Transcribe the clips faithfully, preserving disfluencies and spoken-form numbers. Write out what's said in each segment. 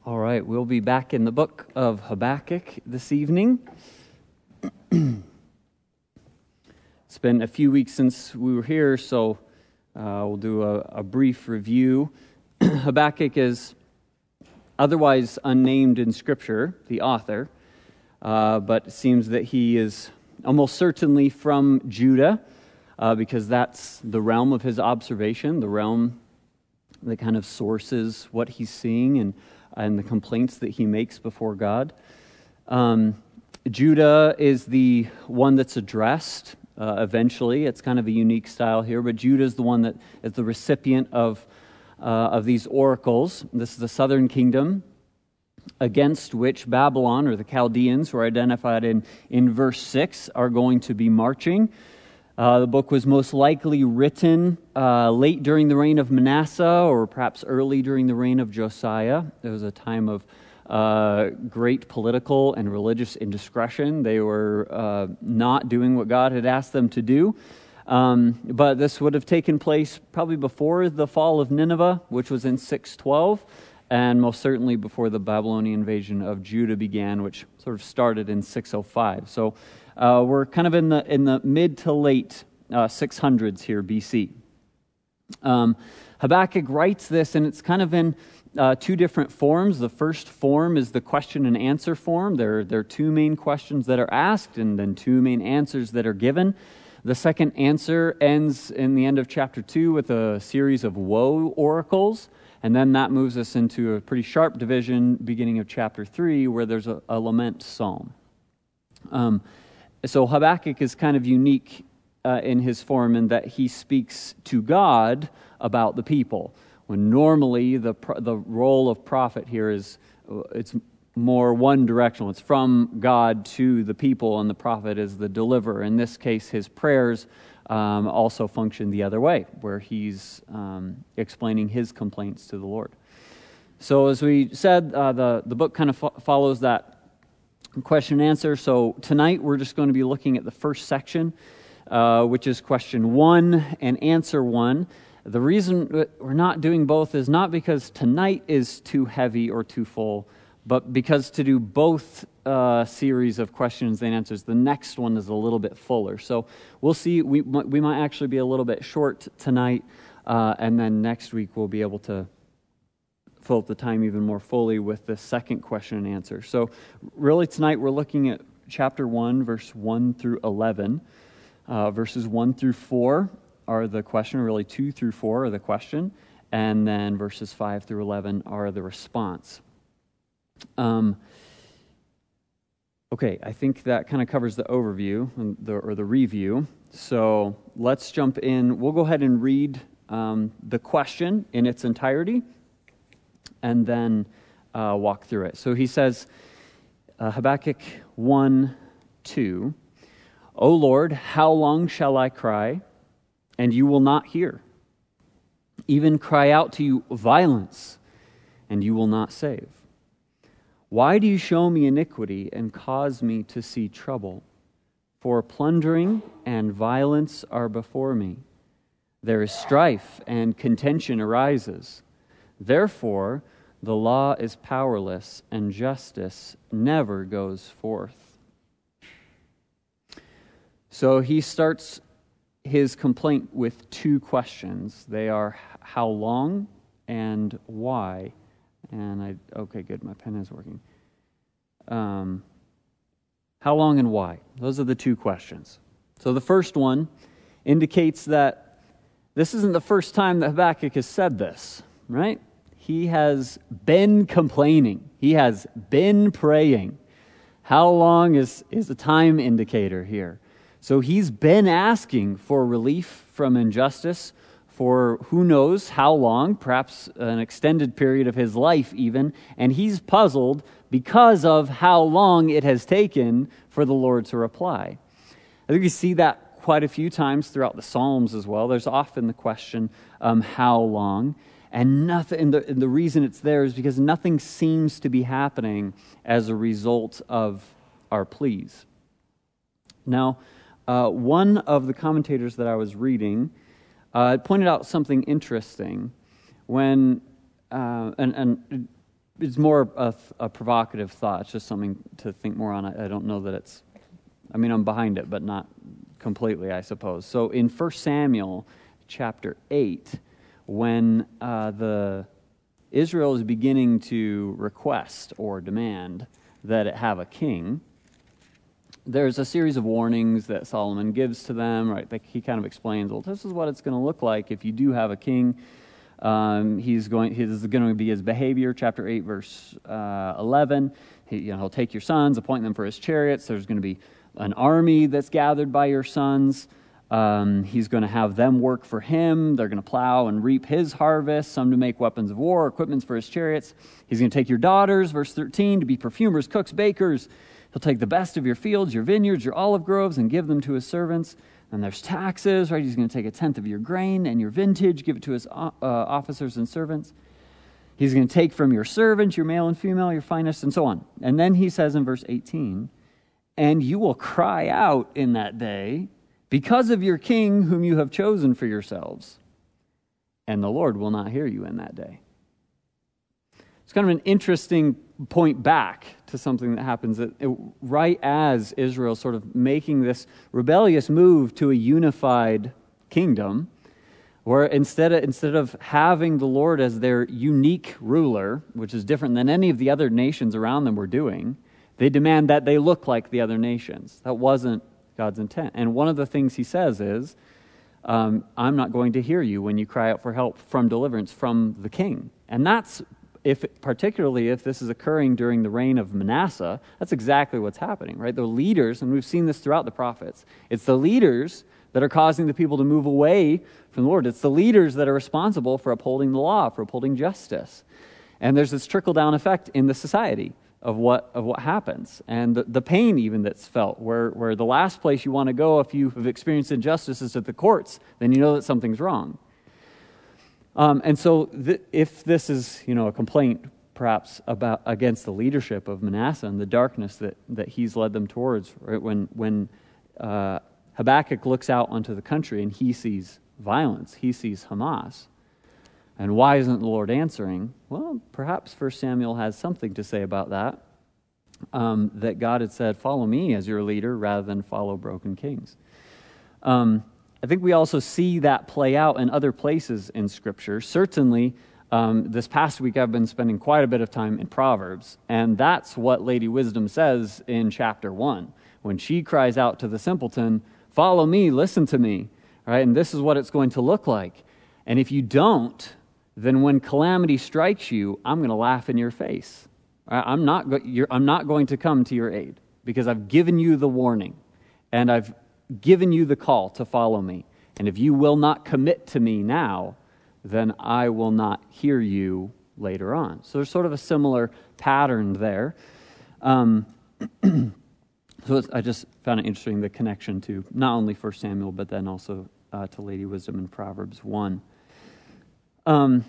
All right, we'll be back in the book of Habakkuk this evening. It's been a few weeks since we were here, so uh, we'll do a, a brief review. Habakkuk is otherwise unnamed in Scripture, the author, uh, but it seems that he is almost certainly from Judah, uh, because that's the realm of his observation, the realm that kind of sources what he's seeing and and the complaints that he makes before God. Um, Judah is the one that's addressed uh, eventually. It's kind of a unique style here, but Judah is the one that is the recipient of uh, of these oracles. This is the southern kingdom against which Babylon, or the Chaldeans, who are identified in, in verse six, are going to be marching. Uh, the book was most likely written uh, late during the reign of Manasseh, or perhaps early during the reign of Josiah. There was a time of uh, great political and religious indiscretion. They were uh, not doing what God had asked them to do. Um, but this would have taken place probably before the fall of Nineveh, which was in six twelve, and most certainly before the Babylonian invasion of Judah began, which sort of started in six oh five. So Uh, we're kind of in the in the mid to late uh, six hundreds here, B C. Um, Habakkuk writes this, and it's kind of in uh, two different forms. The first form is the question and answer form. There, there are two main questions that are asked, and then two main answers that are given. The second answer ends in the end of chapter two with a series of woe oracles, and then that moves us into a pretty sharp division, beginning of chapter three, where there's a, a lament psalm. Um, So Habakkuk is kind of unique uh, in his form in that he speaks to God about the people. When normally the the role of prophet here is it's more one directional. It's from God to the people, and the prophet is the deliverer. In this case, his prayers um, also function the other way, where he's um, explaining his complaints to the Lord. So as we said, uh, the the book kind of fo- follows that question and answer. So tonight we're just going to be looking at the first section, uh, which is question one and answer one. The reason we're not doing both is not because tonight is too heavy or too full, but because to do both uh, series of questions and answers, the next one is a little bit fuller. So we'll see. We we might actually be a little bit short tonight, uh, and then next week we'll be able to fill up the time even more fully with the second question and answer. So really tonight we're looking at chapter one, verse one through eleven. Uh, verses one through four are the question, really two through four are the question, and then verses five through eleven are the response. Um, okay, I think that kind of covers the overview and the, or the review. So let's jump in. We'll go ahead and read um, the question in its entirety, and then uh, walk through it. So he says, uh, Habakkuk one two, O Lord, how long shall I cry, and you will not hear? Even cry out to you violence, and you will not save. Why do you show me iniquity and cause me to see trouble? For plundering and violence are before me. There is strife and contention arises. Therefore, the law is powerless, and justice never goes forth. So he starts his complaint with two questions. They are how long and why. And I, okay, good, my pen is working. Um, how long and why? Those are the two questions. So the first one indicates that this isn't the first time that Habakkuk has said this, right? He has been complaining. He has been praying. How long is, is a time indicator here? So he's been asking for relief from injustice for who knows how long, perhaps an extended period of his life even, and he's puzzled because of how long it has taken for the Lord to reply. I think you see that quite a few times throughout the Psalms as well. There's often the question, um, how long? And nothing. And the, and the reason it's there is because nothing seems to be happening as a result of our pleas. Now, uh, one of the commentators that I was reading uh, pointed out something interesting when, uh, and, and it's more a, a provocative thought. It's just something to think more on. I, I don't know that it's, I mean, I'm behind it, but not completely, I suppose. So in First Samuel chapter eight, when uh, the Israel is beginning to request or demand that it have a king, there's a series of warnings that Solomon gives to them, right? Like he kind of explains, well, this is what it's going to look like if you do have a king. Um, he's going, his is going to be his behavior, chapter eight, verse uh, eleven. He, you know, he'll take your sons, appoint them for his chariots. There's going to be an army that's gathered by your sons. Um, he's going to have them work for him. They're going to plow and reap his harvest, some to make weapons of war, equipments for his chariots. He's going to take your daughters, verse thirteen, to be perfumers, cooks, bakers. He'll take the best of your fields, your vineyards, your olive groves, and give them to his servants. And there's taxes, right? He's going to take a tenth of your grain and your vintage, give it to his uh, officers and servants. He's going to take from your servants, your male and female, your finest, and so on. And then he says in verse eighteen, and you will cry out in that day because of your king whom you have chosen for yourselves, and the Lord will not hear you in that day. It's kind of an interesting point back to something that happens that it, right as Israel sort of making this rebellious move to a unified kingdom, where instead of, instead of having the Lord as their unique ruler, which is different than any of the other nations around them were doing, they demand that they look like the other nations. That wasn't God's intent. And one of the things he says is, um, I'm not going to hear you when you cry out for help from deliverance from the king. And that's If particularly if this is occurring during the reign of Manasseh, that's exactly what's happening, right? The leaders, and we've seen this throughout the prophets, it's the leaders that are causing the people to move away from the Lord. It's the leaders that are responsible for upholding the law, for upholding justice. And there's this trickle-down effect in the society of what of what happens. And the, the pain even that's felt, where, where the last place you want to go if you have experienced injustice is at the courts, then you know that something's wrong. Um, and so th- if this is, you know, a complaint perhaps about against the leadership of Manasseh and the darkness that, that he's led them towards, right? When, when uh, Habakkuk looks out onto the country and he sees violence, he sees Hamas, and why isn't the Lord answering? Well, perhaps First Samuel has something to say about that, um, that God had said, follow me as your leader rather than follow broken kings. Um I think we also see that play out in other places in Scripture. Certainly, um, this past week I've been spending quite a bit of time in Proverbs, and that's what Lady Wisdom says in chapter one. When she cries out to the simpleton, follow me, listen to me, right? And this is what it's going to look like. And if you don't, then when calamity strikes you, I'm going to laugh in your face. Right? I'm not go- you're, I'm not going to come to your aid because I've given you the warning, and I've given you the call to follow me. And if you will not commit to me now, then I will not hear you later on. So there's sort of a similar pattern there. Um, so it's, I just found it interesting, the connection to not only First Samuel, but then also uh, to Lady Wisdom in Proverbs one. Um,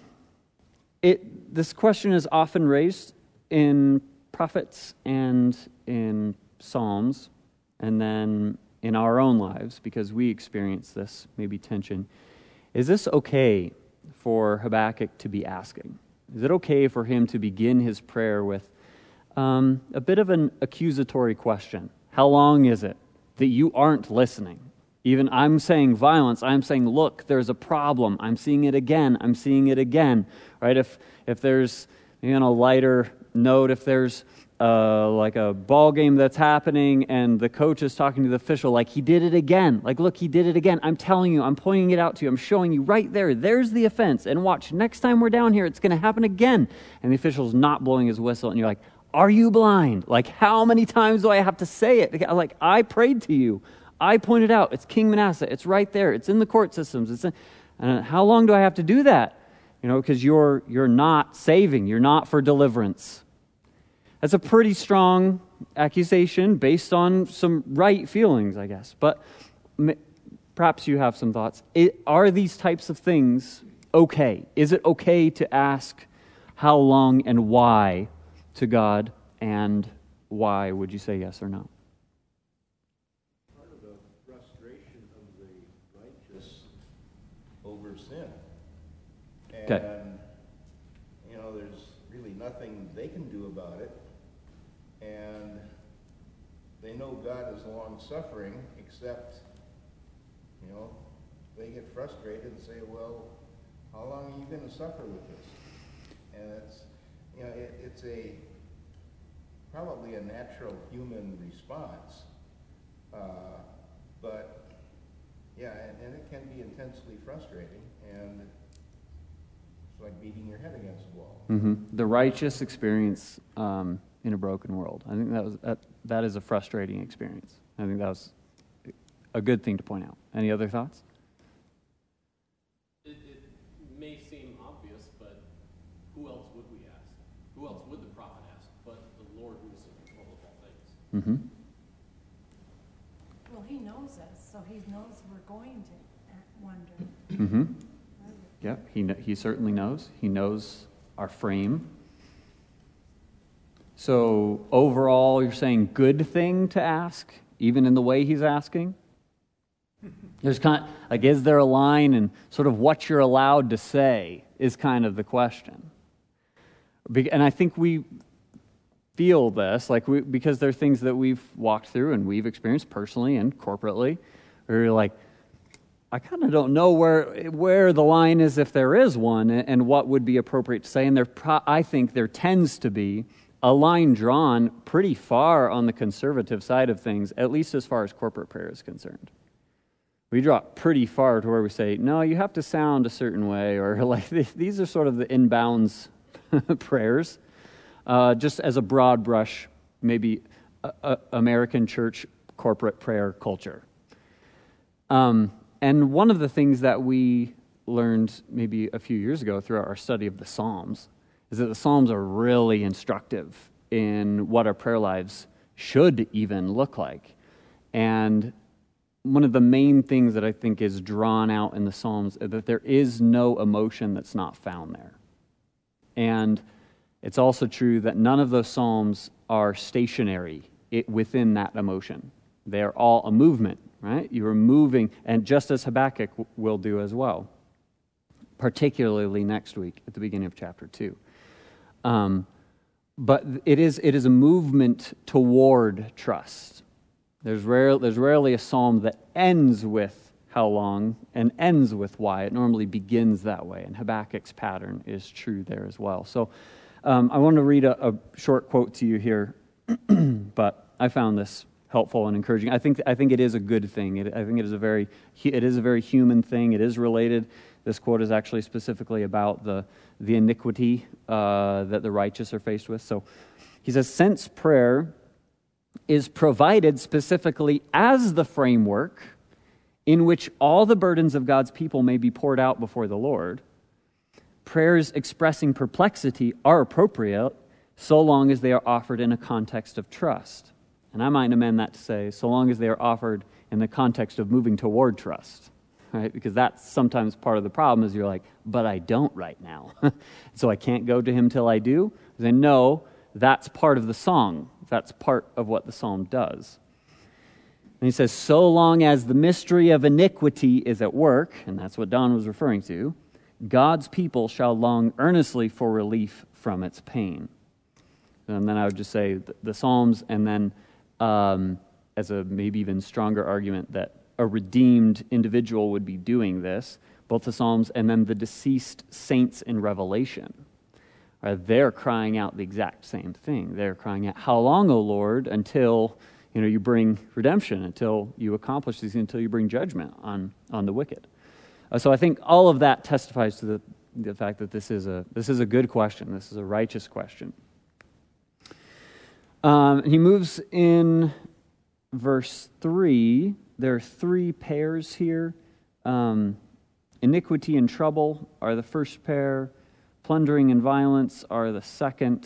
it this question is often raised in prophets and in Psalms, and then in our own lives, because we experience this, maybe tension. Is this okay for Habakkuk to be asking? Is it okay for him to begin his prayer with um, a bit of an accusatory question? How long is it that you aren't listening? Even I'm saying violence, I'm saying, look, there's a problem. I'm seeing it again. I'm seeing it again. Right? If if there's, you know, a lighter note, if there's Uh, like a ball game that's happening and the coach is talking to the official like, he did it again. Like, look, he did it again. I'm telling you, I'm pointing it out to you. I'm showing you right there. There's the offense. And watch, next time we're down here, it's going to happen again. And the official's not blowing his whistle. And you're like, are you blind? Like, how many times do I have to say it? Like, I prayed to you. I pointed out, it's King Manasseh. It's right there. It's in the court systems. It's in, and how long do I have to do that? You know, because you're you're not saving. You're not for deliverance. That's a pretty strong accusation based on some right feelings, I guess. But perhaps you have some thoughts. It, are these types of things okay? Is it okay to ask how long and why to God? And why would you say yes or no? Part of the frustration of the righteous over sin. And, okay. you know, there's really nothing they can do about it, and they know God is long-suffering, except, you know, they get frustrated and say, well, how long are you going to suffer with this? And it's, you know, it, it's a probably a natural human response, uh, but yeah, and, and it can be intensely frustrating, and it's like beating your head against the wall. Mm-hmm. The righteous experience um, in a broken world. I think that was that, that is a frustrating experience. I think that was a good thing to point out. Any other thoughts? It, it may seem obvious, but who else would we ask? Who else would the prophet ask but the Lord who is in control of all things? Mm-hmm. Well, he knows us, so he knows we're going to wonder. Mm-hmm. Yep, he, kn- he certainly knows. He knows our frame. So overall, you're saying good thing to ask, even in the way he's asking? There's kind of, like, is there a line, and sort of what you're allowed to say is kind of the question. Be- and I think we feel this, like we, because there are things that we've walked through and we've experienced personally and corporately, where you're like, I kind of don't know where where the line is, if there is one, and what would be appropriate to say. And there, pro- I think there tends to be a line drawn pretty far on the conservative side of things, at least as far as corporate prayer is concerned. We draw it pretty far to where we say, no, you have to sound a certain way, or like these are sort of the inbounds prayers. Uh, just as a broad brush, maybe a, a American church corporate prayer culture. Um, and one of the things that we learned maybe a few years ago throughout our study of the Psalms is that the Psalms are really instructive in what our prayer lives should even look like. And one of the main things that I think is drawn out in the Psalms is that there is no emotion that's not found there. And it's also true that none of those psalms are stationary it, within that emotion. They are all a movement, right? You are moving, and just as Habakkuk w- will do as well, particularly next week at the beginning of chapter two. Um, but it is it is a movement toward trust. There's rare, there's rarely a psalm that ends with how long and ends with why. It normally begins that way, and Habakkuk's pattern is true there as well. So Um, I want to read a, a short quote to you here, but I found this helpful and encouraging. I think I think it is a good thing. It, I think it is a very it is a very human thing. It is related. This quote is actually specifically about the the iniquity uh, that the righteous are faced with. So he says, since prayer is provided specifically as the framework in which all the burdens of God's people may be poured out before the Lord, prayers expressing perplexity are appropriate so long as they are offered in a context of trust. And I might amend that to say, so long as they are offered in the context of moving toward trust, right? Because that's sometimes part of the problem is you're like, but I don't right now. So I can't go to him till I do. Then no, that's part of the song. That's part of what the psalm does. And he says, so long as the mystery of iniquity is at work, and that's what Don was referring to, God's people shall long earnestly for relief from its pain. And then I would just say the, the Psalms, and then um, as a maybe even stronger argument that a redeemed individual would be doing this, both the Psalms and then the deceased saints in Revelation. Uh, they're crying out the exact same thing. They're crying out, how long, O Lord, until you know you bring redemption, until you accomplish these, until you bring judgment on, on the wicked. So I think all of that testifies to the, the fact that this is a this is a good question. This is a righteous question. Um, he moves in verse three. There are three pairs here. Um, iniquity and trouble are the first pair. Plundering and violence are the second.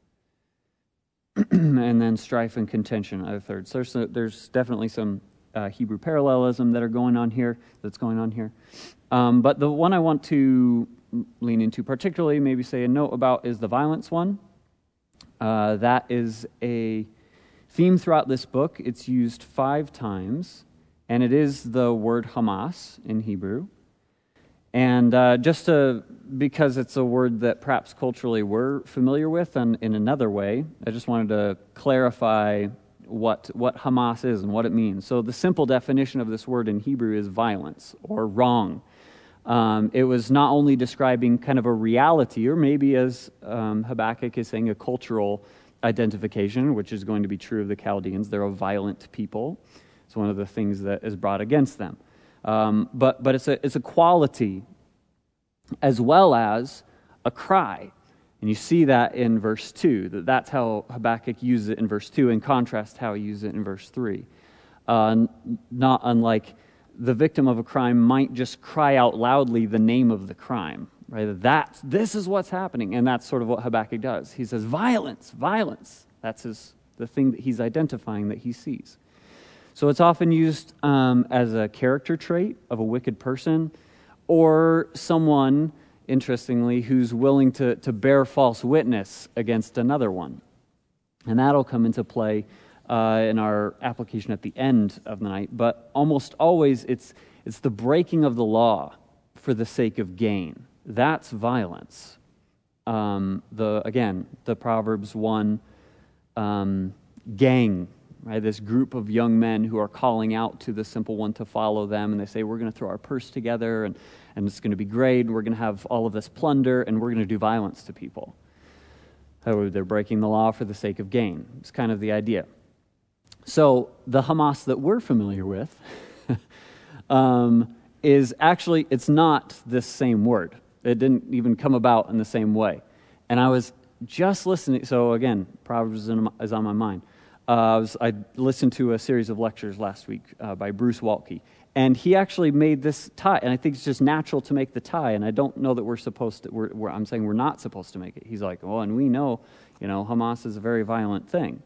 And then strife and contention are the third. So there's, there's definitely some Uh, Hebrew parallelism that are going on here, that's going on here. Um, but the one I want to lean into particularly, maybe say a note about, is the violence one. Uh, that is a theme throughout this book. It's used five times, and it is the word Hamas in Hebrew. And uh, just to, because it's a word that perhaps culturally we're familiar with, and in another way, I just wanted to clarify what what Hamas is and what it means. So the simple definition of this word in Hebrew is violence or wrong. Um, it was not only describing kind of a reality, or maybe as um, Habakkuk is saying, a cultural identification, which is going to be true of the Chaldeans. They're a violent people. It's one of the things that is brought against them. Um, but but it's a it's a quality as well as a cry. And you see that in verse two, that that's how Habakkuk uses it in verse two, in contrast to how he uses it in verse three. Uh, not unlike the victim of a crime might just cry out loudly the name of the crime, right? That's, this is what's happening, and that's sort of what Habakkuk does. He says, violence, violence. That's his, the thing that he's identifying that he sees. So it's often used um, as a character trait of a wicked person, or someone, interestingly, who's willing to, to bear false witness against another one. And that'll come into play uh, in our application at the end of the night. But almost always it's it's the breaking of the law for the sake of gain. That's violence. Um, the again, the Proverbs one um, gang, right? This group of young men who are calling out to the simple one to follow them, and they say, we're going to throw our purse together, and, and it's going to be great, and we're going to have all of this plunder, and we're going to do violence to people. So they're breaking the law for the sake of gain. It's kind of the idea. So the Hamas that we're familiar with um, is actually, it's not this same word. It didn't even come about in the same way. And I was just listening, so again, Proverbs is on my mind. Uh, I, was, I listened to a series of lectures last week uh, by Bruce Waltke, and he actually made this tie, and I think it's just natural to make the tie, and I don't know that we're supposed to, we're, we're, I'm saying we're not supposed to make it. He's like, well, and we know, you know, Hamas is a very violent thing.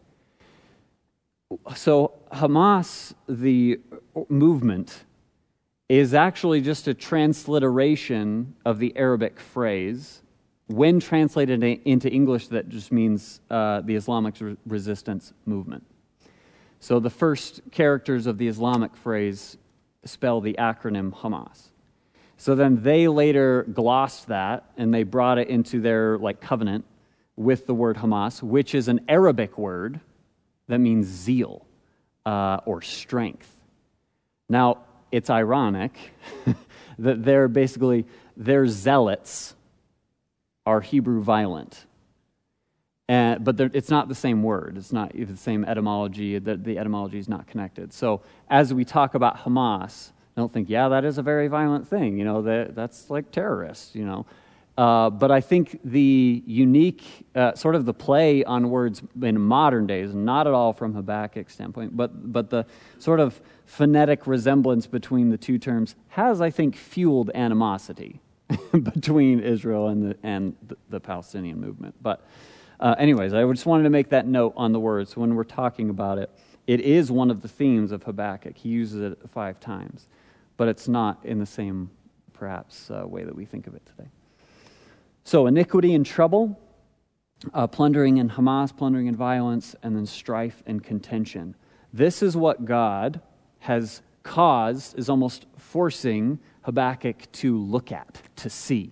So Hamas, the movement, is actually just a transliteration of the Arabic phrase. When translated into English, that just means uh, the Islamic resistance movement. So the first characters of the Islamic phrase spell the acronym Hamas. So then they later glossed that, and they brought it into their like covenant with the word Hamas, which is an Arabic word that means zeal uh, or strength. Now, it's ironic that they're basically, they're zealots are Hebrew violent. And, but it's not the same word. It's not the same etymology. The, the etymology is not connected. So as we talk about Hamas, don't think, yeah, that is a very violent thing. You know, that, that's like terrorists, you know. Uh, but I think the unique, uh, sort of the play on words in modern days, not at all from Habakkuk's standpoint, but but the sort of phonetic resemblance between the two terms has, I think, fueled animosity between Israel and the, and the, the Palestinian movement. But uh, anyways, I just wanted to make that note on the words. When we're talking about it, it is one of the themes of Habakkuk. He uses it five times, but it's not in the same, perhaps, uh, way that we think of it today. So iniquity and trouble, uh, plundering and Hamas, plundering and violence, and then strife and contention. This is what God has caused, is almost forcing Habakkuk to look at, to see.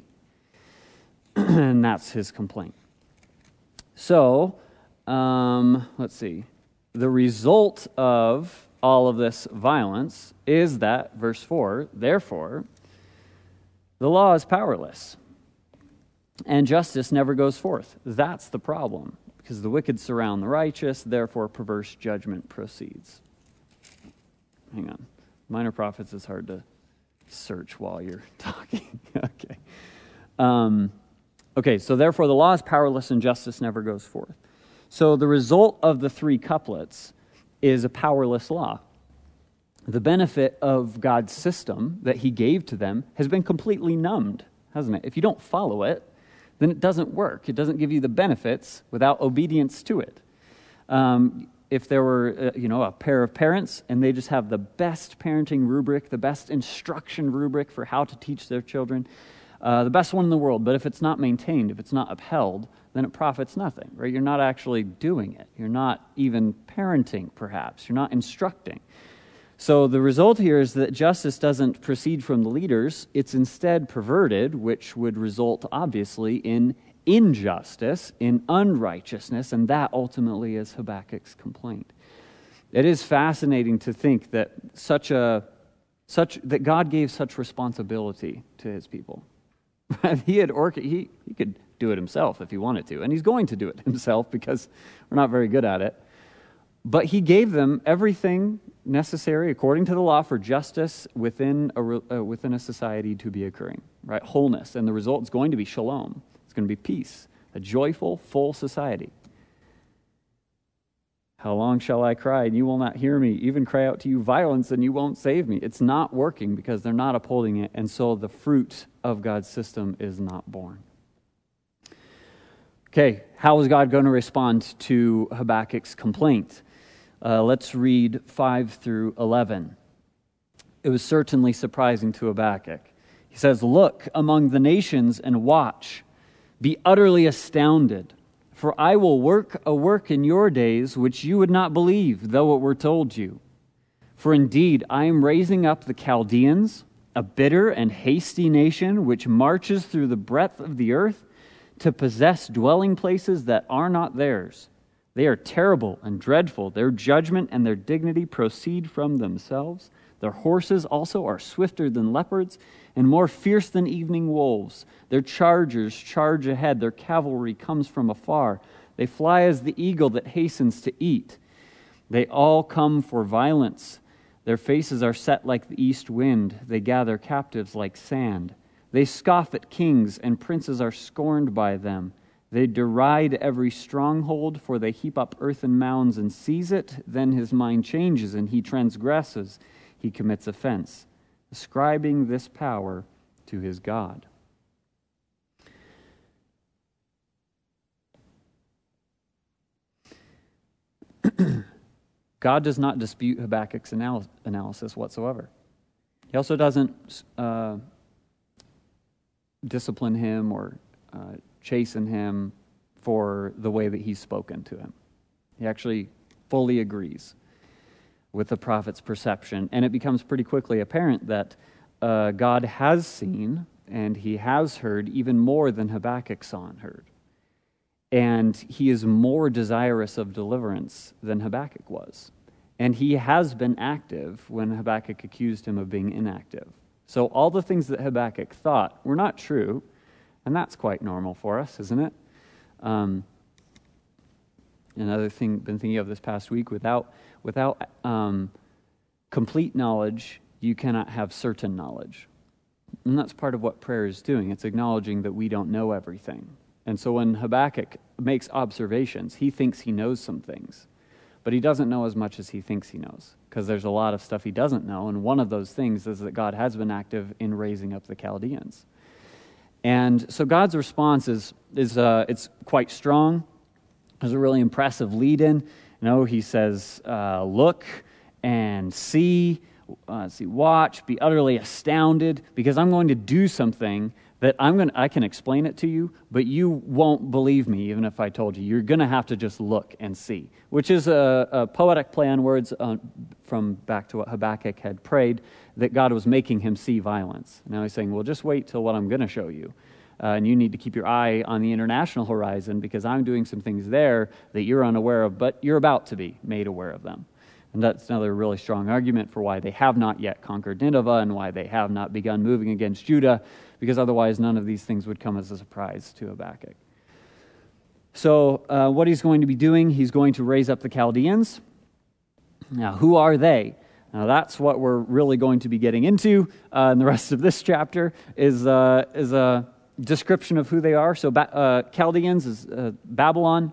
And that's his complaint. So, um, let's see. The result of all of this violence is that, verse four, therefore, the law is powerless, and justice never goes forth. That's the problem, because the wicked surround the righteous, therefore perverse judgment proceeds. Hang on. Minor Prophets is hard to search while you're talking. okay. Um, okay, so therefore the law is powerless and justice never goes forth. So the result of the three couplets is a powerless law. The benefit of God's system that he gave to them has been completely numbed, hasn't it? If you don't follow it, then it doesn't work. It doesn't give you the benefits without obedience to it. Um, if there were, uh, you know, a pair of parents and they just have the best parenting rubric, the best instruction rubric for how to teach their children, uh, the best one in the world, but if it's not maintained, if it's not upheld, then it profits nothing, right? You're not actually doing it. You're not even parenting, perhaps. You're not instructing. So the result here is that justice doesn't proceed from the leaders. It's instead perverted, which would result, obviously, in injustice, in unrighteousness, and that ultimately is Habakkuk's complaint. It is fascinating to think that such a such that God gave such responsibility to his people. he had orca- he he could do it himself if he wanted to, and he's going to do it himself because we're not very good at it. But he gave them everything necessary according to the law for justice within a uh, within a society to be occurring, right? Wholeness, and the result is going to be shalom. It's going to be peace, a joyful, full society. How long shall I cry, and you will not hear me? Even cry out to you violence, and you won't save me. It's not working because they're not upholding it, and so the fruit of God's system is not born. Okay, how is God going to respond to Habakkuk's complaint? Uh, let's read five through eleven. It was certainly surprising to Habakkuk. He says, "Look among the nations and watch. Be utterly astounded. For I will work a work in your days which you would not believe, though it were told you. For indeed I am raising up the Chaldeans, a bitter and hasty nation which marches through the breadth of the earth to possess dwelling places that are not theirs. They are terrible and dreadful. Their judgment and their dignity proceed from themselves. Their horses also are swifter than leopards and more fierce than evening wolves. Their chargers charge ahead. Their cavalry comes from afar. They fly as the eagle that hastens to eat. They all come for violence. Their faces are set like the east wind. They gather captives like sand. They scoff at kings, and princes are scorned by them. They deride every stronghold, for they heap up earthen mounds and seize it. Then his mind changes, and he transgresses. He commits offense, ascribing this power to his God." God does not dispute Habakkuk's anal- analysis whatsoever. He also doesn't uh, discipline him or uh, chasten him for the way that he's spoken to him. He actually fully agrees with the prophet's perception, and it becomes pretty quickly apparent that uh, God has seen and he has heard even more than Habakkuk saw and heard. And he is more desirous of deliverance than Habakkuk was. And he has been active when Habakkuk accused him of being inactive. So all the things that Habakkuk thought were not true, and that's quite normal for us, isn't it? Um, another thing I've been thinking of this past week, without without um, complete knowledge, you cannot have certain knowledge. And that's part of what prayer is doing. It's acknowledging that we don't know everything. And so when Habakkuk makes observations, he thinks he knows some things, but he doesn't know as much as he thinks he knows, because there's a lot of stuff he doesn't know, and one of those things is that God has been active in raising up the Chaldeans. And so God's response is, is uh, it's quite strong. There's a really impressive lead-in. You know, he says, uh, look and see, uh, see, watch, be utterly astounded, because I'm going to do something that I'm going to, I can explain it to you, but you won't believe me even if I told you. You're going to have to just look and see, which is a, a poetic play on words uh, from back to what Habakkuk had prayed, that God was making him see violence. Now he's saying, well, just wait till what I'm going to show you. Uh, and you need to keep your eye on the international horizon, because I'm doing some things there that you're unaware of, but you're about to be made aware of them. And that's another really strong argument for why they have not yet conquered Nineveh and why they have not begun moving against Judah, because otherwise none of these things would come as a surprise to Habakkuk. So uh, what he's going to be doing, he's going to raise up the Chaldeans. Now, who are they? Now, that's what we're really going to be getting into uh, in the rest of this chapter, is, uh, is a description of who they are. So ba- uh, Chaldeans is uh, Babylon,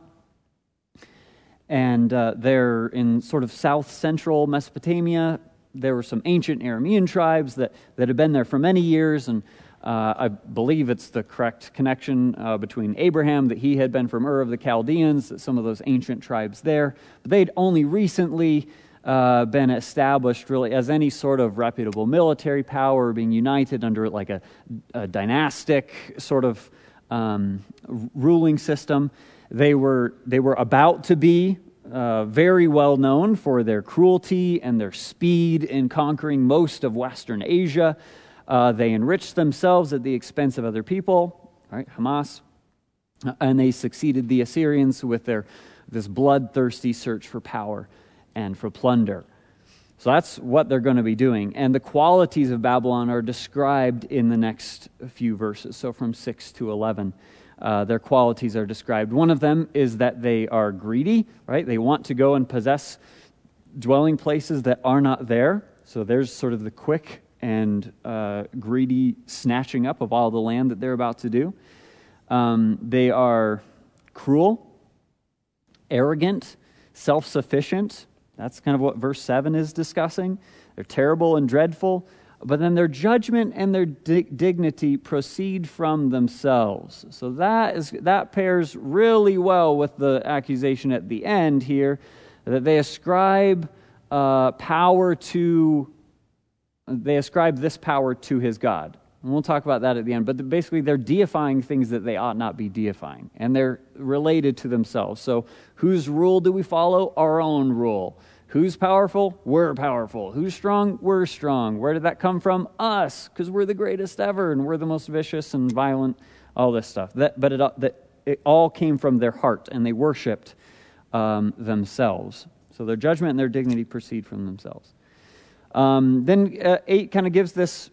and uh, they're in sort of south-central Mesopotamia. There were some ancient Aramean tribes that, that had been there for many years, and uh, I believe it's the correct connection uh, between Abraham, that he had been from Ur of the Chaldeans, that some of those ancient tribes there. But they'd only recently uh, been established really as any sort of reputable military power, being united under like a, a dynastic sort of um, ruling system. They were they were about to be uh, very well known for their cruelty and their speed in conquering most of Western Asia. Uh, they enriched themselves at the expense of other people, right? Hamas, and they succeeded the Assyrians with their this bloodthirsty search for power and for plunder. So that's what they're going to be doing. And the qualities of Babylon are described in the next few verses. So from six to eleven, uh, their qualities are described. One of them is that they are greedy, right? They want to go and possess dwelling places that are not there. So there's sort of the quick and uh, greedy snatching up of all the land that they're about to do. Um, they are cruel, arrogant, self-sufficient. That's kind of what verse seven is discussing. They're terrible and dreadful, but then their judgment and their di- dignity proceed from themselves. So that is that pairs really well with the accusation at the end here, that they ascribe uh, power to, they ascribe this power to his God. And we'll talk about that at the end. But basically, they're deifying things that they ought not be deifying. And they're related to themselves. So whose rule do we follow? Our own rule. Who's powerful? We're powerful. Who's strong? We're strong. Where did that come from? Us, because we're the greatest ever, and we're the most vicious and violent, all this stuff. That, but it, that, it all came from their heart, and they worshipped um, themselves. So their judgment and their dignity proceed from themselves. Um, then uh, eight kind of gives this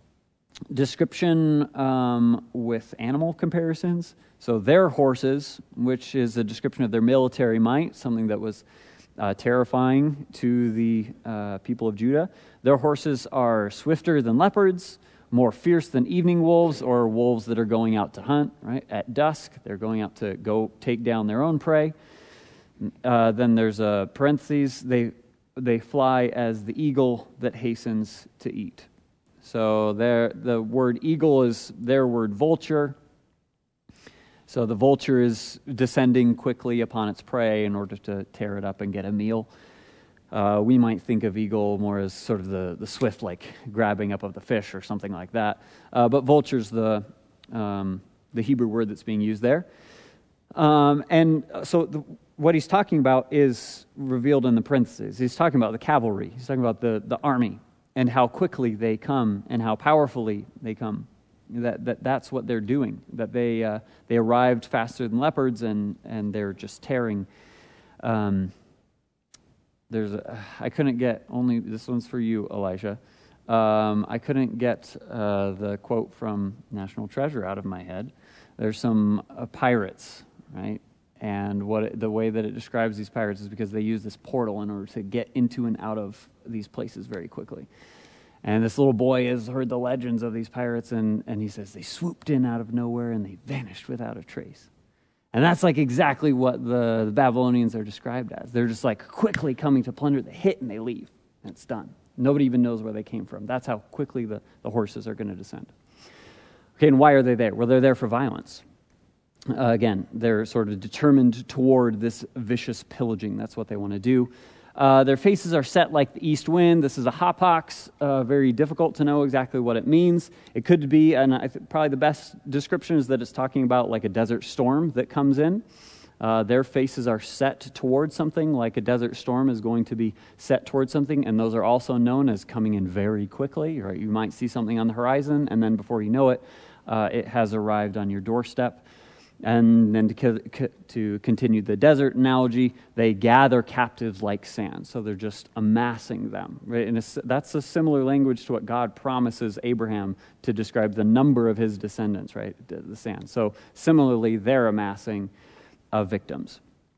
description um, with animal comparisons. So their horses, which is a description of their military might, something that was uh, terrifying to the uh, people of Judah. Their horses are swifter than leopards, more fierce than evening wolves, or wolves that are going out to hunt, right? At dusk, they're going out to go take down their own prey. Uh, then there's a parentheses, they, they fly as the eagle that hastens to eat. So their, the word eagle is their word vulture. So the vulture is descending quickly upon its prey in order to tear it up and get a meal. Uh, we might think of eagle more as sort of the, the swift, like grabbing up of the fish or something like that. Uh, but vulture's the um, the Hebrew word that's being used there. Um, and so the, what he's talking about is revealed in the parentheses. He's talking about the cavalry. He's talking about the, the army and how quickly they come and how powerfully they come. That, that that's what they're doing. That they uh, they arrived faster than leopards, and, and they're just tearing. Um, there's a, I couldn't get only this one's for you, Elijah. Um, I couldn't get uh, the quote from National Treasure out of my head. There's some uh, pirates, right? And what it, the way that it describes these pirates is because they use this portal in order to get into and out of these places very quickly. And this little boy has heard the legends of these pirates, and, and he says they swooped in out of nowhere and they vanished without a trace. And that's like exactly what the, the Babylonians are described as. They're just like quickly coming to plunder. They hit and they leave, and it's done. Nobody even knows where they came from. That's how quickly the, the horses are going to descend. Okay, and why are they there? Well, they're there for violence. Uh, again, they're sort of determined toward this vicious pillaging. That's what they want to do. Uh, their faces are set like the east wind. This is a hapax, uh, very difficult to know exactly what it means. It could be, and I th- probably the best description is that it's talking about like a desert storm that comes in. Uh, their faces are set towards something, like a desert storm is going to be set towards something, and those are also known as coming in very quickly. Right? You might see something on the horizon, and then before you know it, uh, it has arrived on your doorstep. And then to, to continue the desert analogy, they gather captives like sand. So they're just amassing them. Right? And it's, that's a similar language to what God promises Abraham to describe the number of his descendants, right? The sand. So similarly, they're amassing uh, victims.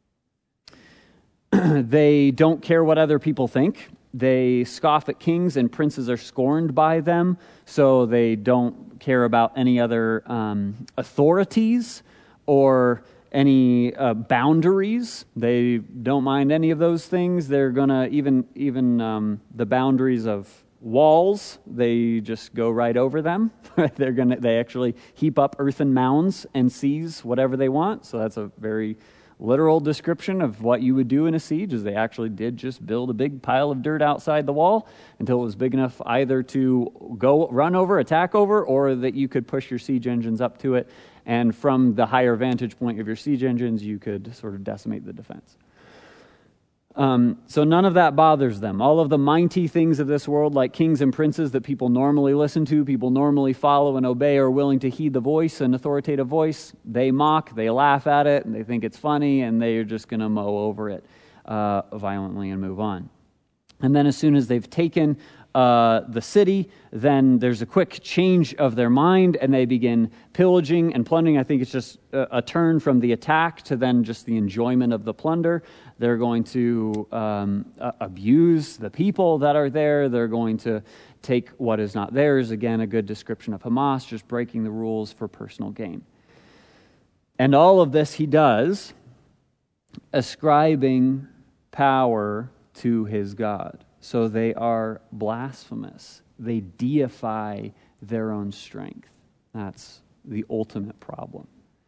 They don't care what other people think. They scoff at kings, and princes are scorned by them. So they don't care about any other um, authorities or any uh, boundaries. They don't mind any of those things. They're gonna, even even um, the boundaries of walls, they just go right over them. They're gonna, they actually heap up earthen mounds and seize whatever they want. So that's a very literal description of what you would do in a siege, is they actually did just build a big pile of dirt outside the wall until it was big enough either to go run over, attack over, or that you could push your siege engines up to it. And from the higher vantage point of your siege engines, you could sort of decimate the defense. Um, so none of that bothers them. All of the mighty things of this world, like kings and princes that people normally listen to, people normally follow and obey, are willing to heed the voice, an authoritative voice. They mock, they laugh at it, and they think it's funny, and they're just going to mow over it uh, violently and move on. And then as soon as they've taken uh, the city, then there's a quick change of their mind, and they begin pillaging and plundering. I think it's just a, a turn from the attack to then just the enjoyment of the plunder. They're going to um, uh, abuse the people that are there. They're going to take what is not theirs. Again, a good description of Hamas, just breaking the rules for personal gain. And all of this he does, ascribing power to his God. So they are blasphemous. They deify their own strength. That's the ultimate problem.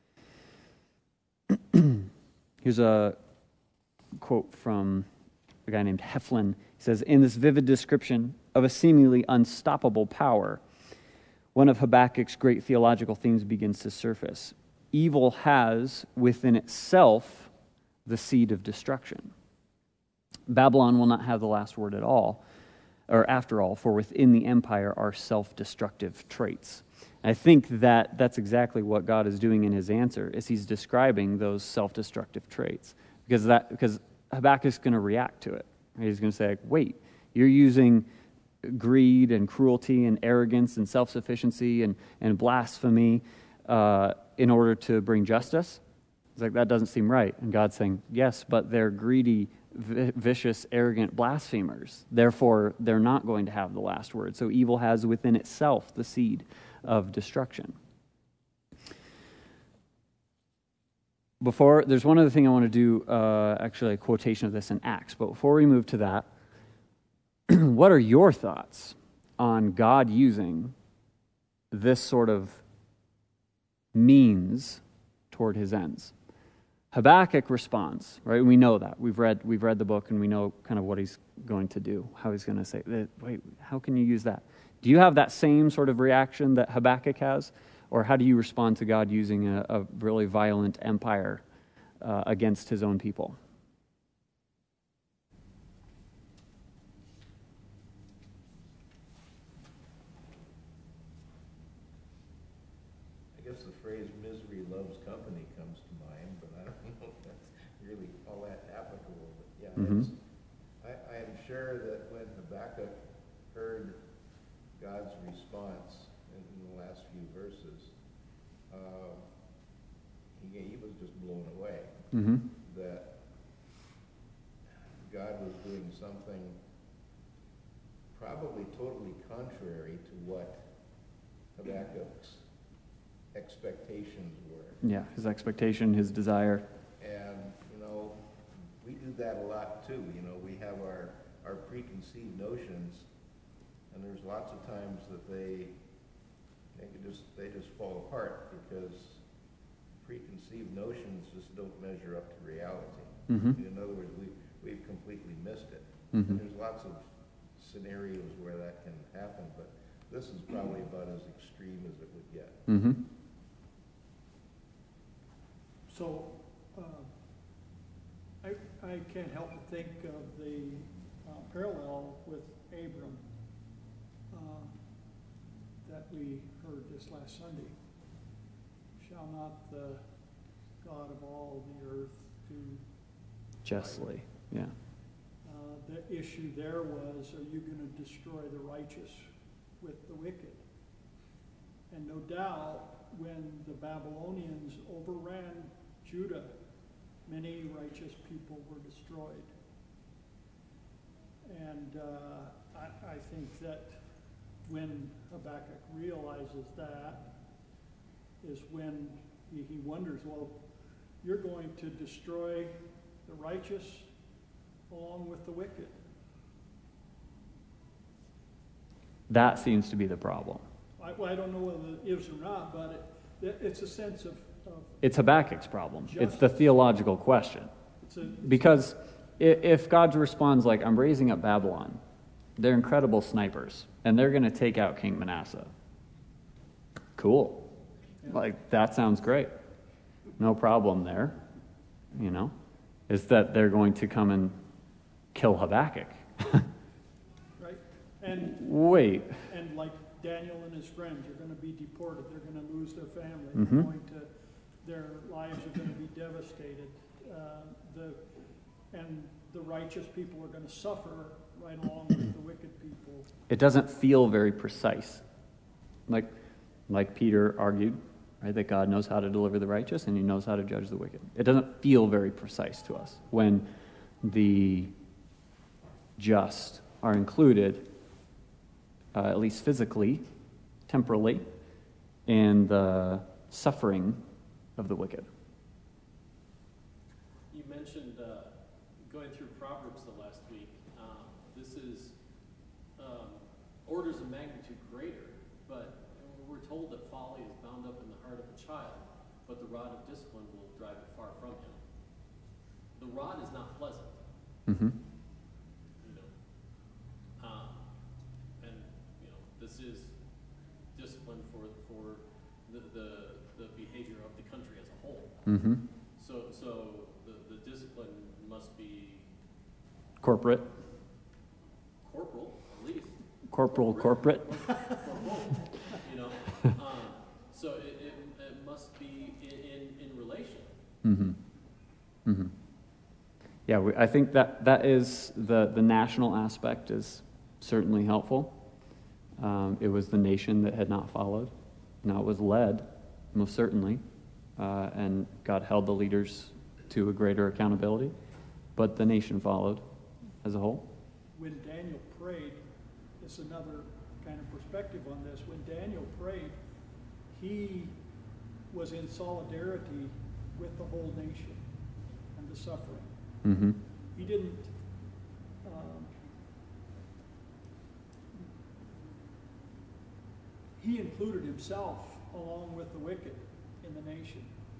Here's a quote from a guy named Heflin. He says, in this vivid description of a seemingly unstoppable power, one of Habakkuk's great theological themes begins to surface. Evil has within itself the seed of destruction. Babylon will not have the last word at all, or after all, for within the empire are self-destructive traits. And I think that that's exactly what God is doing in his answer, is he's describing those self-destructive traits. Because that because Habakkuk's going to react to it. He's going to say, wait, you're using greed and cruelty and arrogance and self-sufficiency and, and blasphemy uh, in order to bring justice? It's like, that doesn't seem right. And God's saying, yes, but they're greedy, vi- vicious, arrogant blasphemers. Therefore, they're not going to have the last word. So evil has within itself the seed of destruction. Before, there's one other thing I want to do, uh, actually a quotation of this in Acts. But before we move to that, what are your thoughts on God using this sort of means toward his ends? Habakkuk responds, right? We know that. We've read we've read the book, and we know kind of what he's going to do, how he's going to say, wait, how can you use that? Do you have that same sort of reaction that Habakkuk has? Or how do you respond to God using a, a really violent empire uh, against his own people? I guess the phrase misery loves company comes to mind, but I don't know if that's really all that applicable. But yeah, Mm-hmm. it's, I, I am sure that when Habakkuk heard God's response in, in the last few verses, uh, he, he was just blown away Mm-hmm. that God was doing something probably totally contrary to what Habakkuk's expectations were. Yeah, his expectation, his desire. And, you know, we do that a lot too. You know, we have our, our preconceived notions, and there's lots of times that they they can just they just fall apart because preconceived notions just don't measure up to reality. Mm-hmm. In other words, we we've completely missed it. Mm-hmm. And there's lots of scenarios where that can happen, but this is probably about as extreme as it would get. Mm-hmm. So, uh, I, I can't help but think of the uh, parallel with Abram uh, that we heard this last Sunday. Shall not the God of all the earth do Justly, yeah. Uh, the issue there was, are you going to destroy the righteous with the wicked? And no doubt, when the Babylonians overran Judah, many righteous people were destroyed. And uh, I, I think that when Habakkuk realizes that is when he, he wonders, well, you're going to destroy the righteous along with the wicked. That seems to be the problem. I, well, I don't know whether it is or not, but it, it's a sense of, of It's Habakkuk's problem. Justice. It's the theological question. it's a, Because if God responds like, I'm raising up Babylon, they're incredible snipers, and they're going to take out King Manasseh. Cool. Yeah. Like, that sounds great. No problem there, you know. Is that they're going to come and kill Habakkuk. right? And, Wait. and like Daniel and his friends are going to be deported. They're going to lose their family. Mhm. They're going to, their lives are going to be devastated. Uh, the and the righteous people are going to suffer right along with the wicked people. It doesn't feel very precise. Like, like Peter argued, right, that God knows how to deliver the righteous and he knows how to judge the wicked. It doesn't feel very precise to us when the just are included, uh, at least physically, temporally, in the suffering of the wicked. You mentioned uh, going through Proverbs the last week. Um, this is um, orders of magnitude greater, but we're told that folly is bound up in the heart of a child, but the rod of discipline will drive it far from him. The rod is not pleasant, Mm-hmm. you know, um, and you know this is discipline for for the, the the behavior of the country as a whole. Mm-hmm. So so the, the discipline must be Corporate. corporal, at least. Corporal, corporate. Corporal, you know. Um, so it, it, it must be in, in, in relation. Mm-hmm. Mm-hmm. Yeah, we, I think that that is the, the national aspect is certainly helpful. Um, it was the nation that had not followed. Now it was led, most certainly, uh, and God held the leaders to a greater accountability, but the nation followed as a whole. When Daniel prayed, it's another kind of perspective on this. When Daniel prayed, he was in solidarity with the whole nation and the suffering. Mm-hmm. He didn't um, he included himself along with the wicked in the nation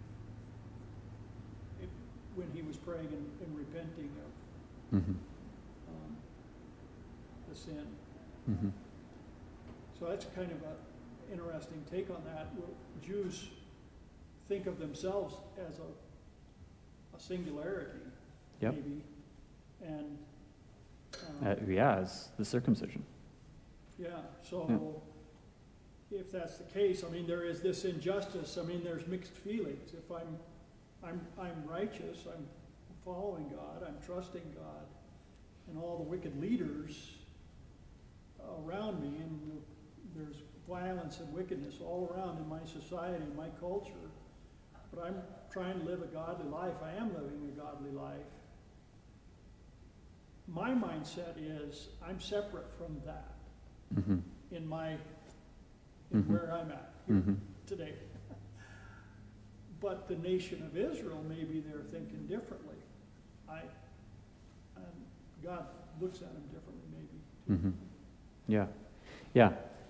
it, when he was praying and, and repenting of Mm-hmm. um, the sin. Mm-hmm. So that's kind of an interesting take on that. Jews think of themselves as a, a singularity, Yep. maybe, and um, Uh, yeah, it's the circumcision. yeah. So if that's the case, I mean, there is this injustice. I mean, there's mixed feelings. If I'm, I'm, I'm righteous, I'm following God, I'm trusting God, and all the wicked leaders around me, and there's violence and wickedness all around in my society, in my culture, but I'm trying to live a godly life. I am living a godly life. My mindset is I'm separate from that Mm-hmm. in my in Mhm. where I'm at here Mm-hmm. today. But the nation of Israel, maybe they're thinking differently. I, and God looks at them differently, maybe. Mm-hmm. Yeah, yeah.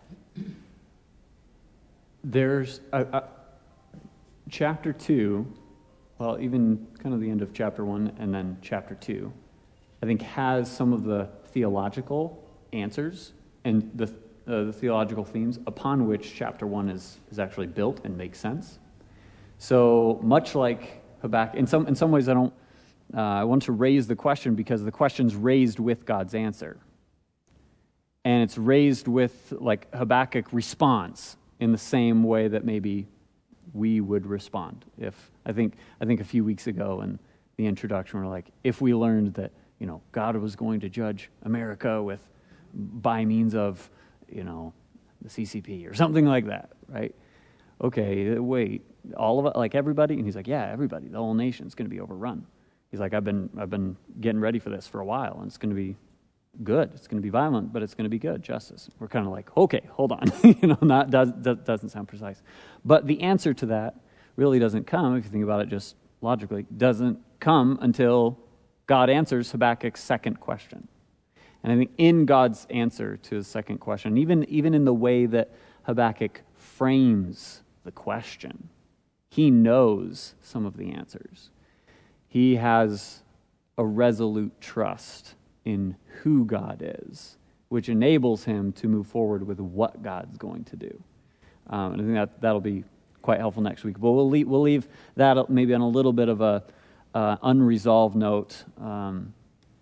There's a, a, chapter two, well, even kind of the end of chapter one and then chapter two, I think has some of the theological answers and the, uh, the theological themes upon which chapter one is, is actually built and makes sense. So much like Habakkuk, in some in some ways I don't, uh, I want to raise the question because the question's raised with God's answer. And it's raised with, like, Habakkuk responds in the same way that maybe we would respond. If I think I think a few weeks ago in the introduction, we're like, if we learned that, you know, God was going to judge America with by means of, you know, the C C P or something like that, right? Okay, wait, all of it, like everybody? And he's like, yeah, everybody, the whole nation's going to be overrun. He's like, I've been I've been getting ready for this for a while, and it's going to be good. It's going to be violent, but it's going to be good. Justice. We're kind of like, okay, hold on. you know, not does, does doesn't sound precise. But the answer to that really doesn't come, if you think about it just logically, doesn't come until God answers Habakkuk's second question. And I think in God's answer to his second question, even, even in the way that Habakkuk frames the question, he knows some of the answers. He has a resolute trust in who God is, which enables him to move forward with what God's going to do. Um, and I think that, that'll be quite helpful next week. But we'll leave, we'll leave that maybe on a little bit of a uh, unresolved note um,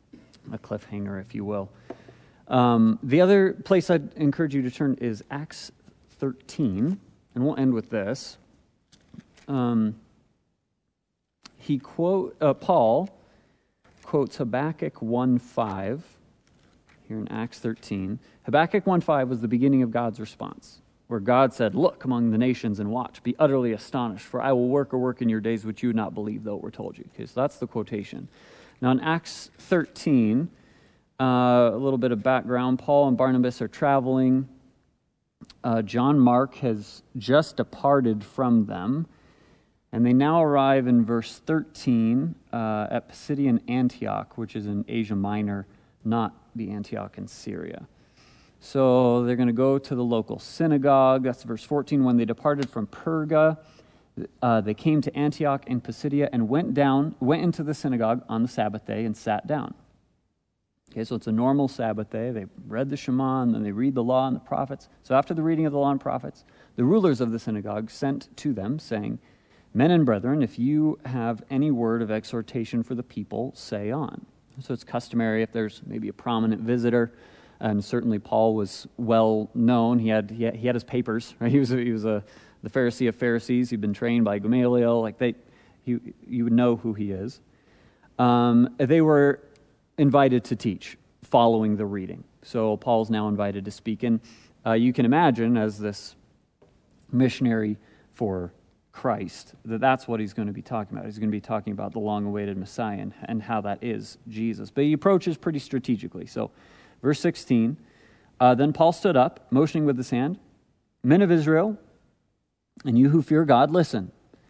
a cliffhanger, if you will. Um, the other place I'd encourage you to turn is Acts thirteen, and we'll end with this. Um, he quote uh, Paul quotes Habakkuk one five here in Acts thirteen. Habakkuk one five was the beginning of God's response, where God said, "Look among the nations and watch, be utterly astonished, for I will work a work in your days which you would not believe, though it were told you." Okay, so that's the quotation. Now in Acts thirteen, uh, a little bit of background. Paul and Barnabas are traveling. Uh, John Mark has just departed from them, and they now arrive in verse thirteen uh, at Pisidian Antioch, which is in Asia Minor, not the Antioch in Syria. So they're going to go to the local synagogue. That's verse fourteen. When they departed from Perga, uh, they came to Antioch in Pisidia and went down, went into the synagogue on the Sabbath day and sat down. Okay, so it's a normal Sabbath day. They read the Shema, and then they read the law and the prophets. So after the reading of the law and prophets, the rulers of the synagogue sent to them, saying, "Men and brethren, if you have any word of exhortation for the people, say on." So it's customary if there's maybe a prominent visitor, and certainly Paul was well known. He had he had, he had his papers, right? He was a, he was a the Pharisee of Pharisees. He'd been trained by Gamaliel. Like they, he you would know who he is. Um, they were invited to teach following the reading. So Paul's now invited to speak, and uh, you can imagine as this missionary for Christ, that that's what he's going to be talking about. He's going to be talking about the long-awaited Messiah and, and how that is Jesus. But he approaches pretty strategically. So, verse sixteen, uh, then Paul stood up, motioning with his hand, "Men of Israel, and you who fear God, listen."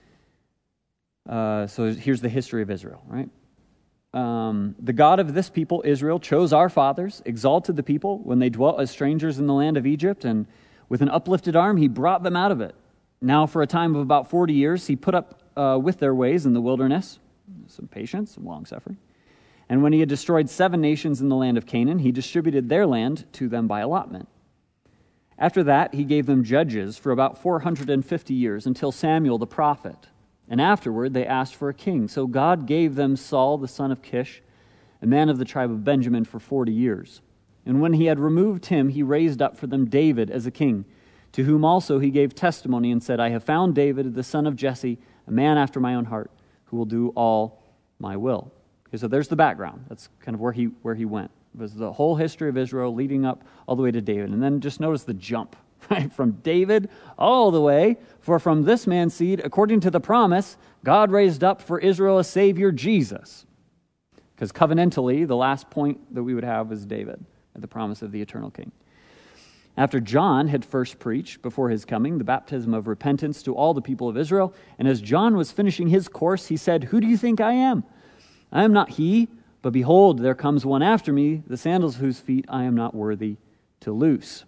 Uh, so here's the history of Israel, right? Um, the God of this people, Israel, chose our fathers, exalted the people when they dwelt as strangers in the land of Egypt, and with an uplifted arm he brought them out of it. Now, for a time of about forty years, he put up uh, with their ways in the wilderness, some patience, some long-suffering. And when he had destroyed seven nations in the land of Canaan, he distributed their land to them by allotment. After that, he gave them judges for about four hundred fifty years, until Samuel the prophet. And afterward, they asked for a king. So God gave them Saul the son of Kish, a man of the tribe of Benjamin, for forty years. And when he had removed him, he raised up for them David as a king, to whom also he gave testimony and said, "I have found David, the son of Jesse, a man after my own heart, who will do all my will." Okay, so there's the background. That's kind of where he where he went. It was the whole history of Israel leading up all the way to David. And then just notice the jump, right? From David all the way, for from this man's seed, according to the promise, God raised up for Israel a Savior, Jesus. Because covenantally, the last point that we would have is David, the promise of the eternal king. After John had first preached before his coming the baptism of repentance to all the people of Israel, and as John was finishing his course, he said, "Who do you think I am? I am not he, but behold, there comes one after me, the sandals of whose feet I am not worthy to loose."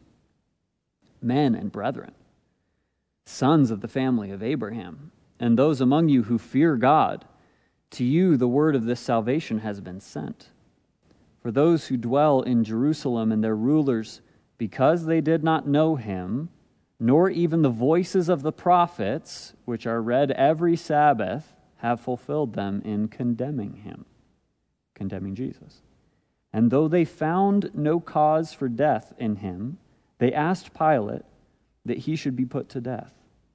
Men and brethren, sons of the family of Abraham, and those among you who fear God, to you the word of this salvation has been sent. For those who dwell in Jerusalem and their rulers, because they did not know him, nor even the voices of the prophets, which are read every Sabbath, have fulfilled them in condemning him, condemning Jesus. And though they found no cause for death in him, they asked Pilate that he should be put to death.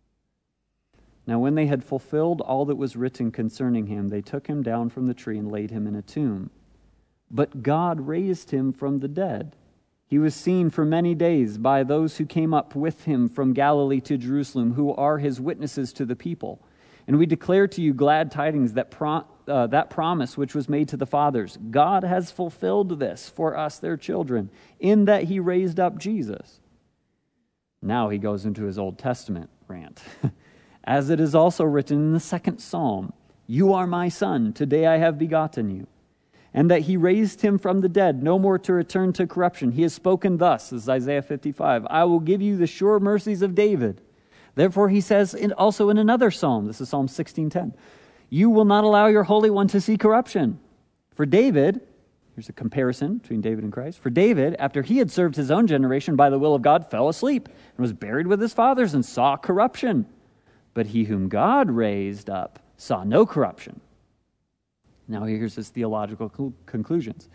Now when they had fulfilled all that was written concerning him, they took him down from the tree and laid him in a tomb. But God raised him from the dead. He was seen for many days by those who came up with him from Galilee to Jerusalem, who are his witnesses to the people. And we declare to you glad tidings that pro- uh, that promise which was made to the fathers. God has fulfilled this for us, their children, in that he raised up Jesus. Now he goes into his Old Testament rant. As it is also written in the second psalm, "You are my son, today I have begotten you." And that he raised him from the dead, no more to return to corruption. He has spoken thus, this is Isaiah fifty-five, "I will give you the sure mercies of David." Therefore he says in, also in another psalm, this is Psalm sixteen ten, "You will not allow your Holy One to see corruption." For David, here's a comparison between David and Christ. For David, after he had served his own generation by the will of God, fell asleep and was buried with his fathers and saw corruption. But he whom God raised up saw no corruption. Now here's his theological conclusions.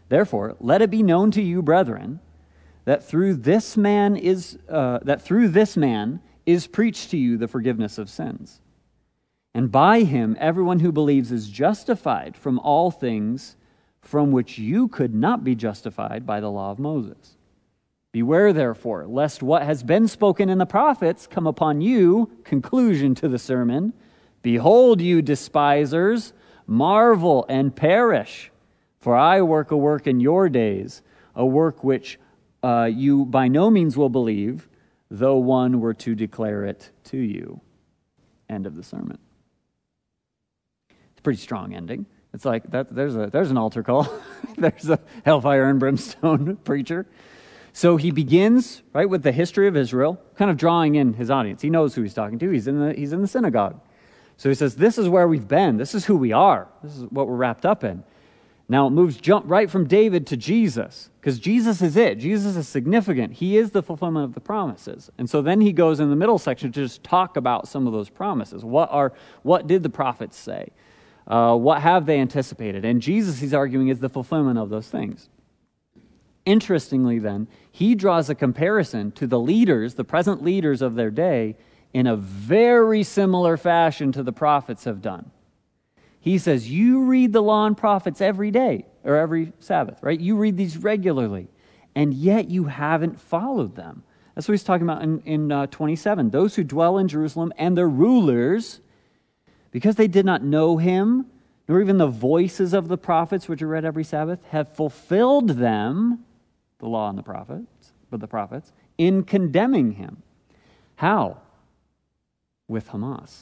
Therefore, let it be known to you, brethren, that through this man is uh, that through this man is preached to you the forgiveness of sins. And by him everyone who believes is justified from all things from which you could not be justified by the law of Moses. Beware, therefore, lest what has been spoken in the prophets come upon you, conclusion to the sermon. Behold, you despisers, marvel and perish. For I work a work in your days, a work which uh, you by no means will believe, though one were to declare it to you. End of the sermon. It's a pretty strong ending. It's like, that. there's a there's an altar call. There's a hellfire and brimstone preacher. So he begins, right, with the history of Israel, kind of drawing in his audience. He knows who he's talking to. He's in the he's in the synagogue. So he says, this is where we've been. This is who we are. This is what we're wrapped up in. Now it moves, jump right from David to Jesus, because Jesus is it. Jesus is significant. He is the fulfillment of the promises. And so then he goes in the middle section to just talk about some of those promises. What are what did the prophets say? Uh, what have they anticipated? And Jesus, he's arguing, is the fulfillment of those things. Interestingly then, he draws a comparison to the leaders, the present leaders of their day, in a very similar fashion to the prophets have done. He says, you read the law and prophets every day, or every Sabbath, right? You read these regularly, and yet you haven't followed them. That's what he's talking about in, in uh, twenty-seven. Those who dwell in Jerusalem and their rulers, because they did not know him, nor even the voices of the prophets, which are read every Sabbath, have fulfilled them, the law and the prophets, but the prophets, in condemning him. How? With Hamas.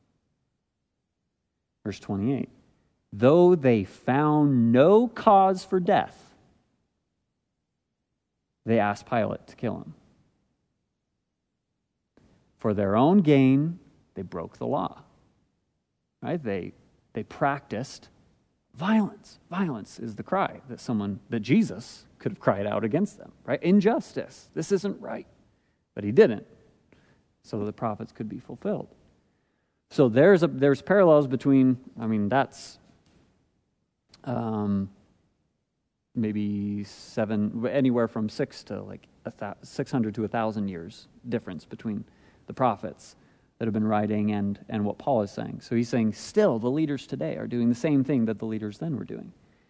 Verse twenty-eight. Though they found no cause for death, they asked Pilate to kill him. For their own gain, they broke the law. Right? They they practiced violence. Violence is the cry that someone, that Jesus could have cried out against them. Right? Injustice. This isn't right. But he didn't. So the prophets could be fulfilled. So there's a, there's parallels between, I mean, that's um, maybe seven, anywhere from six to like a th- six hundred to a thousand years difference between the prophets that have been writing and, and what Paul is saying. So he's saying still the leaders today are doing the same thing that the leaders then were doing.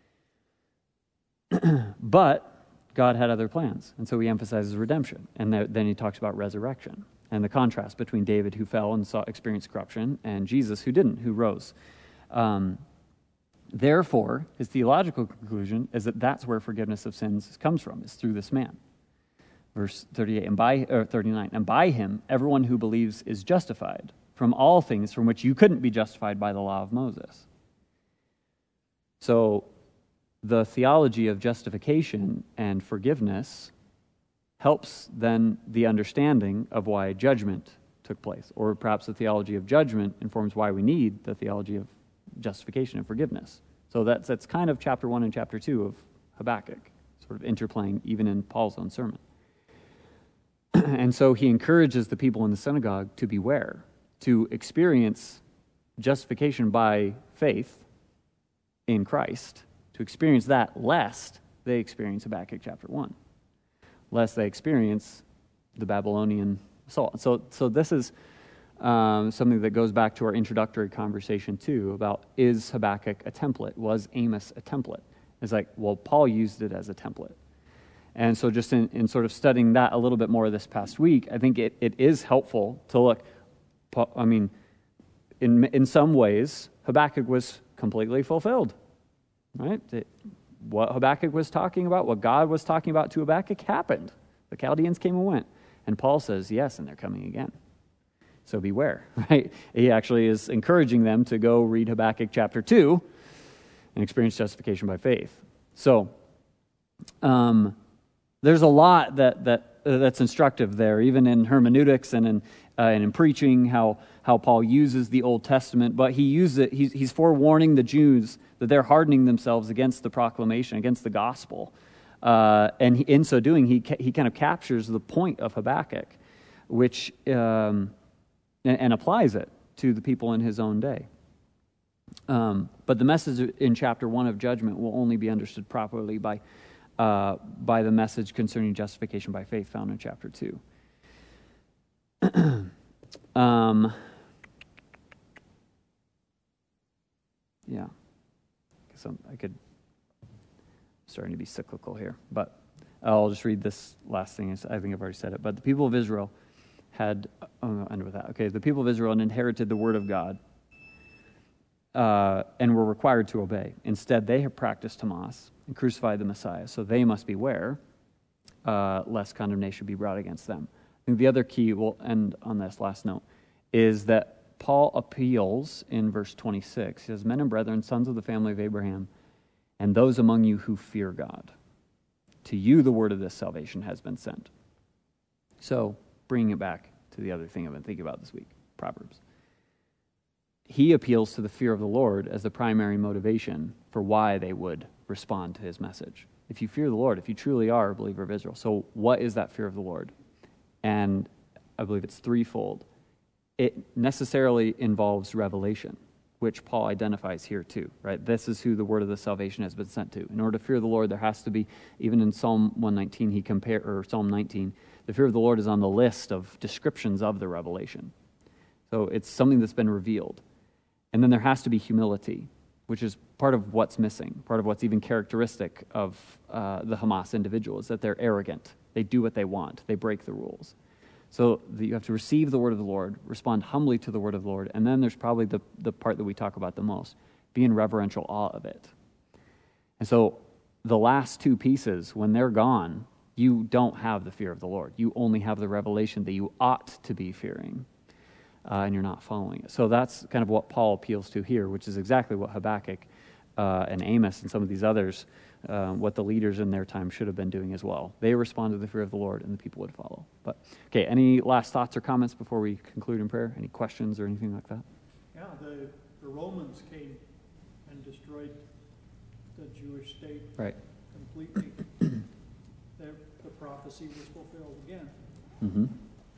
But God had other plans, and so he emphasizes redemption, and th- then he talks about resurrection. And the contrast between David, who fell and saw experienced corruption, and Jesus, who didn't, who rose. Um, therefore, his theological conclusion is that that's where forgiveness of sins comes from, is through this man. Verse thirty-eight, and by or thirty-nine, and by him, everyone who believes is justified from all things from which you couldn't be justified by the law of Moses. So, the theology of justification and forgiveness helps then the understanding of why judgment took place. Or perhaps the theology of judgment informs why we need the theology of justification and forgiveness. So that's that's kind of chapter one and chapter two of Habakkuk, sort of interplaying even in Paul's own sermon. And so he encourages the people in the synagogue to beware, to experience justification by faith in Christ, to experience that lest they experience Habakkuk chapter one. Lest they experience the Babylonian assault. So, so this is um, something that goes back to our introductory conversation too about, is Habakkuk a template? Was Amos a template? It's like, well, Paul used it as a template. And so just in, in sort of studying that a little bit more this past week, I think it, it is helpful to look, I mean, in in some ways, Habakkuk was completely fulfilled, right? It, What Habakkuk was talking about, what God was talking about to Habakkuk happened. The Chaldeans came and went. And Paul says, yes, and they're coming again. So beware, right? He actually is encouraging them to go read Habakkuk chapter two and experience justification by faith. So um, there's a lot that that uh, that's instructive there, even in hermeneutics and in uh, and in preaching, how how Paul uses the Old Testament, but he uses it. He's, he's forewarning the Jews that they're hardening themselves against the proclamation, against the gospel, uh, and he, in so doing, he he kind of captures the point of Habakkuk, which um, and, and applies it to the people in his own day. Um, but the message in chapter one of judgment will only be understood properly by uh, by the message concerning justification by faith found in chapter two. um, yeah, so I could. Starting to be cyclical here, but I'll just read this last thing. I think I've already said it. But the people of Israel had, oh, I'll end with that. Okay, the people of Israel had inherited the word of God uh, and were required to obey. Instead, they have practiced Hamas and crucified the Messiah, so they must beware uh, lest condemnation be brought against them. I think the other key, we'll end on this last note, is that Paul appeals in verse twenty-six. He says, men and brethren, sons of the family of Abraham, and those among you who fear God. To you the word of this salvation has been sent. So, bringing it back to the other thing I've been thinking about this week, Proverbs. He appeals to the fear of the Lord as the primary motivation for why they would respond to his message. If you fear the Lord, if you truly are a believer of Israel, so what is that fear of the Lord? And I believe it's threefold. It necessarily involves revelation, which Paul identifies here too, right? This is who the word of the salvation has been sent to. In order to fear the Lord, there has to be, even in Psalm one nineteen, he compare or Psalm nineteen, the fear of the Lord is on the list of descriptions of the revelation. So it's something that's been revealed. And then there has to be humility, which is part of what's missing, part of what's even characteristic of uh, the Hamas individual, is that they're arrogant. They do what they want. They break the rules. So the, you have to receive the word of the Lord, respond humbly to the word of the Lord, and then there's probably the, the part that we talk about the most, be in reverential awe of it. And so the last two pieces, when they're gone, you don't have the fear of the Lord. You only have the revelation that you ought to be fearing, uh, and you're not following it. So that's kind of what Paul appeals to here, which is exactly what Habakkuk uh, and Amos and some of these others, uh, what the leaders in their time should have been doing as well. They responded to the fear of the Lord, and the people would follow. But okay, any last thoughts or comments before we conclude in prayer? Any questions or anything like that? Yeah, the, the Romans came and destroyed the Jewish state Right. completely. the, the prophecy was fulfilled again. Mm-hmm.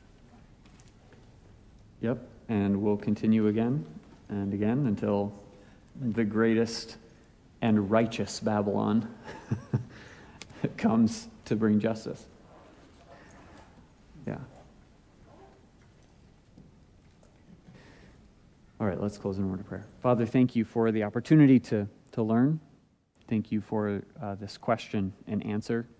Yep, and we'll continue again and again until the greatest and righteous Babylon comes to bring justice. Yeah. All right, let's close in a word of prayer. Father, thank you for the opportunity to, to learn. Thank you for uh, this question and answer.